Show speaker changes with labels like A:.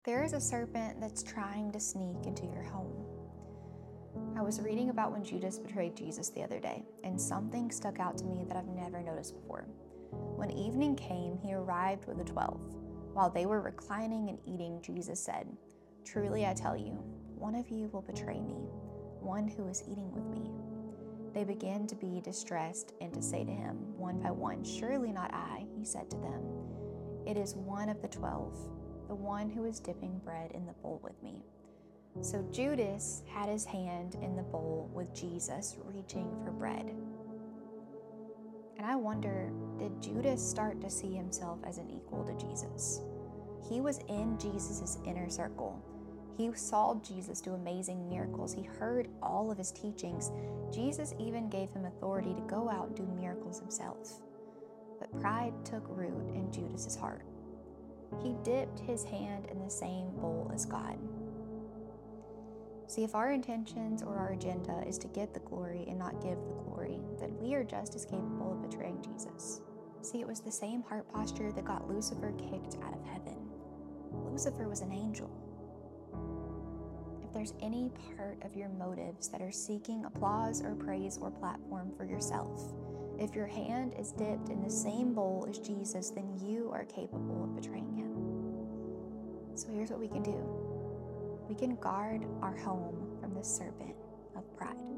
A: There is a serpent that's trying to sneak into your home. I was reading about when Judas betrayed Jesus the other day, and something stuck out to me that I've never noticed before. When evening came, he arrived with the 12. While they were reclining and eating, Jesus said, "Truly I tell you, one of you will betray me, one who is eating with me." They began to be distressed and to say to him, one by one, "Surely not I," he said to them. "It is one of the 12, the one who is dipping bread in the bowl with me." So Judas had his hand in the bowl with Jesus, reaching for bread. And I wonder, did Judas start to see himself as an equal to Jesus? He was in Jesus' inner circle. He saw Jesus do amazing miracles. He heard all of his teachings. Jesus even gave him authority to go out and do miracles himself. But pride took root in Judas's heart. He dipped his hand in the same bowl as God. See, if our intentions or our agenda is to get the glory and not give the glory, then we are just as capable of betraying Jesus. See, it was the same heart posture that got Lucifer kicked out of heaven. Lucifer was an angel. If there's any part of your motives that are seeking applause or praise or platform for yourself, if your hand is dipped in the same bowl as Jesus, then you are capable of betraying him. So here's what we can do. We can guard our home from the serpent of pride.